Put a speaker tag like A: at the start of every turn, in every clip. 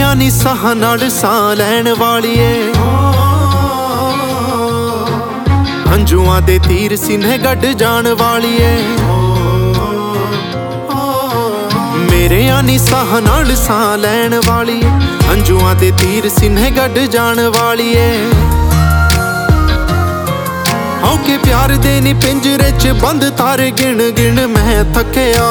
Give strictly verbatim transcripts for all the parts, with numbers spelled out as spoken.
A: ਮੇਰਿਆਂ ਨੀ ਸਾਹਾਂ ਨਾਲ ਸਾਹ ਲੈਣ ਵਾਲੀਏ, ਹੰਝੂਆਂ ਦੇ ਤੀਰ ਸੀਨੇ ਗੱਡ ਜਾਣ ਵਾਲੀਏ। ਮੇਰਿਆਂ ਨੀ ਸਾਹਾਂ ਨਾਲ ਸਾਹ ਲੈਣ ਵਾਲੀਏ, ਹੰਝੂਆਂ ਦੇ ਤੀਰ ਸੀਨੇ ਗੱਡ ਜਾਣ ਵਾਲੀਏ। ਹੋਕੇ ਪਿਆਰ ਦੇ ਨੀ ਪਿੰਜਰੇ ਚ ਬੰਦ ਤਾਰੇ ਗਿਣ ਗਿਣ ਮੈਂ ਥੱਕਿਆ।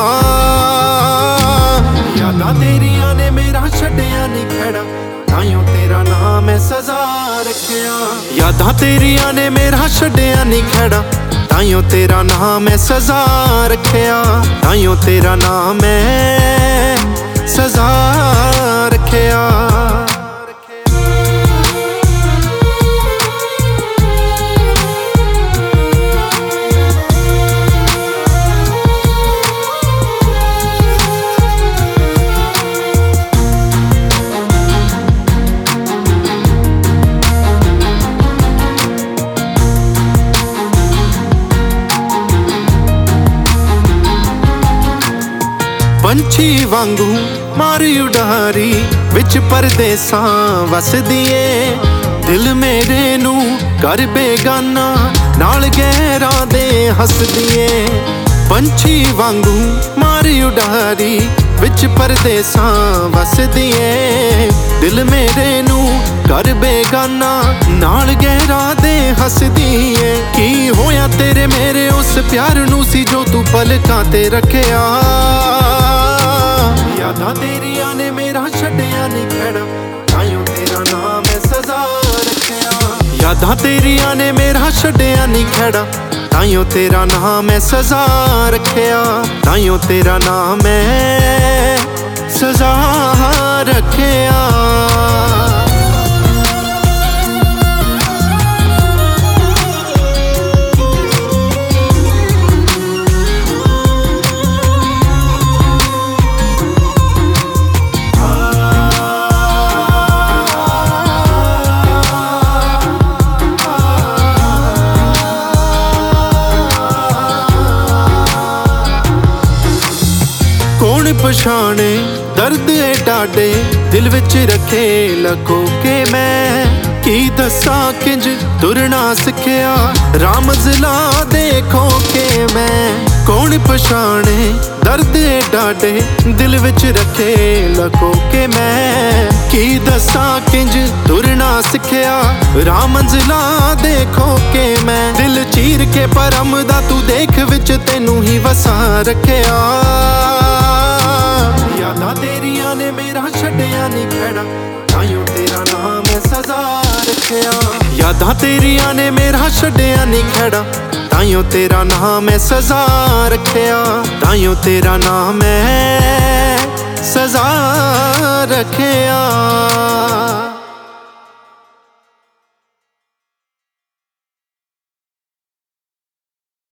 A: ਯਾਦਾਂ ਤੇਰੀਆਂ ਨੇ ਮੇਰਾ ਛੱਡਿਆ ਨੀ ਖੜਾ, ਤਾਈਓ ਤੇਰਾ ਨਾਮ ਮੈਂ ਸਜ਼ਾ ਰੱਖਿਆ। ਯਾਦਾਂ ਤੇਰੀਆਂ ਨੇ ਮੇਰਾ ਛੱਡਿਆ ਨੀ ਖੜਾ, ਤਾਈਓ ਤੇਰਾ ਨਾਮ ਮੈਂ ਸਜ਼ਾ ਰੱਖਿਆ। ਤਾਈਓ ਤੇਰਾ ਨਾਮ ਮੈਂ ਸਜ਼ਾ ਰੱਖਿਆ। ਪੰਛੀ ਵਾਂਗੂ ਮਾਰੀ ਉਡਾਰੀ ਵਿੱਚ ਪਰਦੇਸਾਂ ਵਸਦੀ ਏ। ਦਿਲ ਮੇਰੇ ਨੂੰ ਕਰ ਬੇਗਾਨਾ ਨਾਲ ਗਹਿਰਾਂ ਦੇ ਹੱਸਦੀ ਏ। ਪੰਛੀ ਵਾਂਗੂ ਮਾਰੀ ਉਡਾਰੀ ਵਿੱਚ ਪਰਦੇਸਾਂ ਵਸਦੀ ਏ। ਦਿਲ ਮੇਰੇ ਨੂੰ ਕਰ ਬੇਗਾਨਾ ਨਾਲ ਗਹਿਰਾਂ ਦੇ ਹੱਸਦੀ ਏ। ਕੀ ਹੋਇਆ ਤੇਰੇ ਮੇਰੇ ਉਸ ਪਿਆਰ ਨੂੰ ਸੀ ਜੋ ਤੂੰ ਪਲਕਾਂ ਤੇ ਰੱਖਿਆ। ਯਾਦਾਂ ਤੇਰੀਆਂ ਨੇ ਮੇਰਾ ਛੱਡਿਆ ਨੀ ਖੜਾ, ਤਾਈਓ ਤੇਰਾ ਨਾਮ ਮੈਂ ਸਜ਼ਾ ਰੱਖਿਆ। ਯਾਦਾਂ ਤੇਰੀਆਂ ਨੇ ਮੇਰਾ ਛੱਡਿਆ ਨੀ ਖੜਾ, ਤਾਈਓ ਤੇਰਾ ਨਾਮ ਮੈਂ ਸਜ਼ਾ ਰੱਖਿਆ। ਤਾਈਓ ਤੇਰਾ ਨਾਮ ਮੈਂ ਸਜ਼ਾ ਰੱਖਿਆ। ਕੌਣ ਪਛਾਣੇ ਦਰਦ ਏ ਡਾਢੇ ਦਿਲ ਵਿੱਚ ਰੱਖੇ ਲਕੋ ਕੇ। ਮੈਂ ਕੀ ਦੱਸਾਂ ਕਿੰਜ ਤੁਰਨਾ ਸਿੱਖਿਆ ਰਾਹ ਮੰਜ਼ਿਲਾਂ ਦੇਖੋ ਕੇ ਮੈਂ। ਕੌਣ ਪਛਾਣੇ ਦਰਦ ਏ ਡਾਢੇ ਦਿਲ ਵਿੱਚ ਰੱਖੇ ਲਕੋ ਕੇ। ਮੈਂ ਕੀ ਦੱਸਾਂ ਕਿੰਜ ਤੁਰਨਾ ਸਿੱਖਿਆ ਰਾਹ ਮੰਜ਼ਿਲਾਂ ਦੇਖੋ ਕੇ ਮੈਂ। ਦਿਲ ਚੀਰ ਕੇ ਪਰਮ ਦਾ ਤੂੰ ਦੇਖ ਵਿੱਚ ਤੈਨੂੰ ਹੀ ਵਸਾ ਰੱਖਿਆ। ਯਾਦਾਂ ਤੇਰੀਆਂ ਨੇ ਮੇਰਾ ਛੱਡਿਆ ਨੀ ਖੜਾ, ਤਾਈਓ ਤੇਰਾ ਨਾਮ ਮੈਂ ਸਜ਼ਾ ਰੱਖਿਆ। ਯਾਦਾਂ ਤੇਰੀਆਂ ਨੇ ਮੇਰਾ ਛੱਡਿਆ ਨੀ ਖੜਾ, ਤਾਈਓ ਤੇਰਾ ਨਾਮ ਮੈਂ ਸਜ਼ਾ ਰੱਖਿਆ। ਤਾਈਓ ਤੇਰਾ ਨਾਮ ਮੈਂ ਸਜ਼ਾ ਰੱਖਿਆ।